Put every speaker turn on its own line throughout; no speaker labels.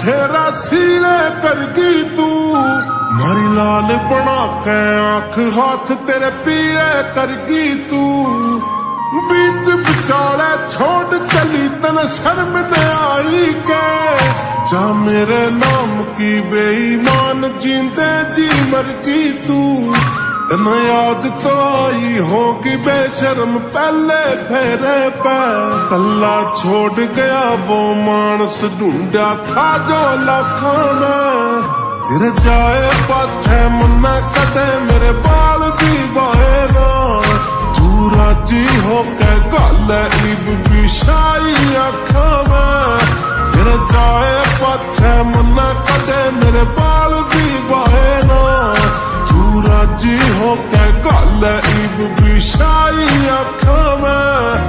बथेरा सीले करगी तू, मारी लाल बना के आंख हाथ तेरे पीले करगी तू। बीच बिचाले छोड़ चली तन शर्म न आई के, जा मेरे नाम की बेईमान जींदे जी मरगी तू। तन याद तो आई होगी बेशर्म पहले फेरे पे, कल्ला छोड़ गया वो मानस ढूंढा था जो लाखों में। तेरे जाए पाछे मन्ना कदे मेरे बाल भी बाए ना, तू राजी होके गल इब बिछाई आँखों में। तेरे जाए पाछे मन्ना कदे मेरे बाल भी बाए ना, तू राजी होके गल इब बिछाई आँखों में।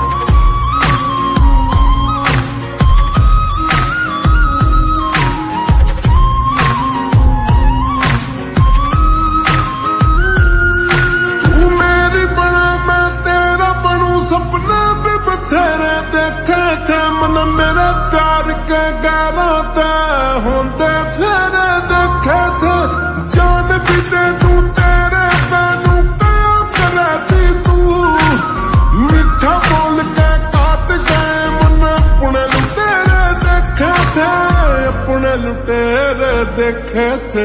सपने भी बथेरे देखे थे मन मेरे प्यार के गैरों ते होंदे फेरे देखे थे। जान भी दे तू तेरे मैनू क्या करे थी तू, मीठा बोल के काट गए मन अपने लुटेरे देखे थे, अपने लुटेरे देखे थे।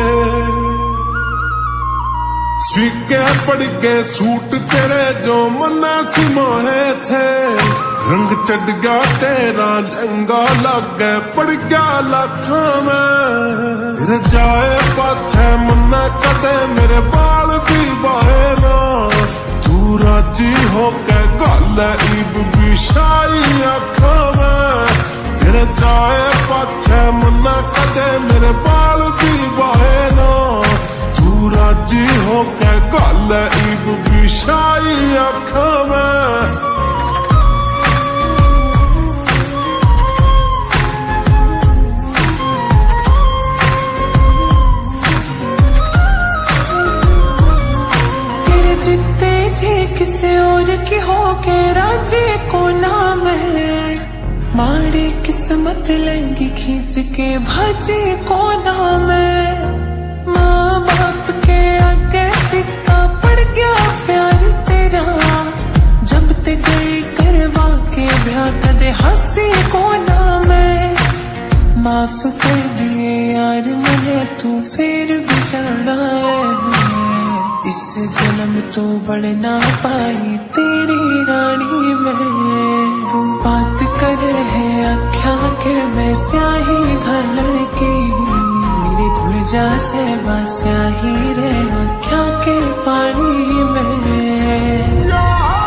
स्वीके पड़ के सूट तेरे जो मना सिमाए थे, रंग चढ़ गया तेरा लहंगा लग गए पड़ गया लाखों में। तेरे जाए पाछे मन्ना कदे मेरे बाल भी बाए ना, तू राजी होके गल इब बिछाई आँखों में। तेरे जाए पाछे मन्ना कदे मेरे बाल भी बाए ना, तू राजी होके गल इब बिछाई आँखों में।
तेरे जितने जी किसी और की हो के राजी को नाम है, माड़ी किस्मत लेंगी खींच के भाजी को नाम है। माँ बाप के आगे फिक्का पड़ गया प्यार तेरा, जब ते गई करवा के ब्याह कदे हंसी को नाम है। माफ कर दिए यार मुझे तू फिर भी जाना है, इस जन्म तो बढ़ ना पाई तेरी रानी में। तू बात करे है आख्या के मैं स्याही घालन की, मेरी धुल जा से स्याही रे आख्या के पानी में।